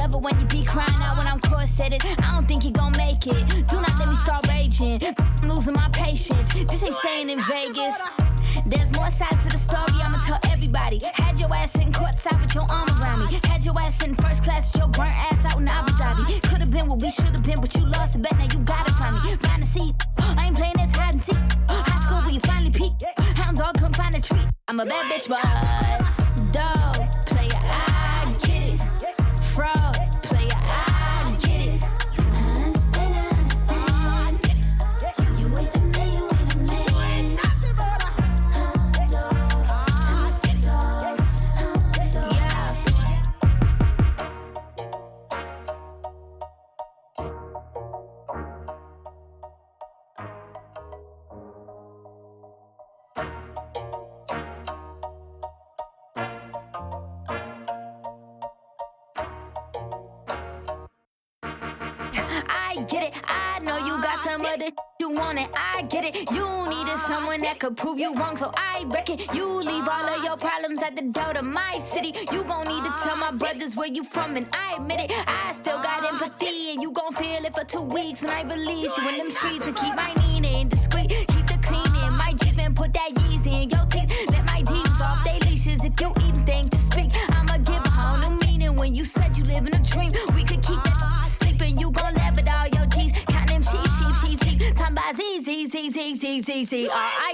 love it when you be crying out when I'm corseted. I don't think you gon' make it. Do not let me start raging. I'm losing my patience. This ain't staying in Vegas. There's more sides to the story, I'ma tell everybody. Had your ass sitting courtside with your arm around me. Had your ass sitting first class with your burnt ass out in Abu Dhabi. Could've been what we should've been, but you lost a bet, now you gotta find me. Find a seat, I ain't playing this hide and seek. High school where you finally peak. Hound dog couldn't find a treat. I'm a bad bitch, but dog, player, I get it. Fraud, player, I get it. You understand, You ain't the man, you ain't the man. I get it, I know you got some other you want it, I get it. You needed someone that could prove you wrong, so I reckon you leave all of your problems at the door to my city. You gon' need to tell my brothers where you from, and I admit it. I still got empathy, and you gon' feel it for 2 weeks when I release you in them streets. And keep my meaning discreet, keep the cleaning. My Jeep and put that Yeezy in your teeth. Let my demons off they leashes if you even think to speak. I'ma give a whole new meaning when you said you live in a dream. We could keep that sleeping, you gon' laugh at all your G's. Count them sheep. Time by Z. I